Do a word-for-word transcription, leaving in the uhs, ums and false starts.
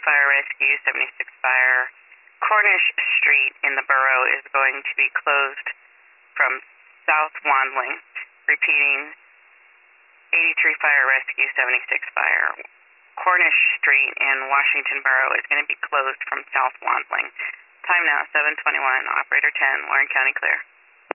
Fire Rescue, seventy-six Fire. Cornish Street in the borough is going to be closed from South Wandling. Repeating, eighty-three Fire Rescue, seventy-six Fire. Cornish Street in Washington Borough is going to be closed from South Wandling. Time now, seven twenty-one. Operator ten, Warren County clear.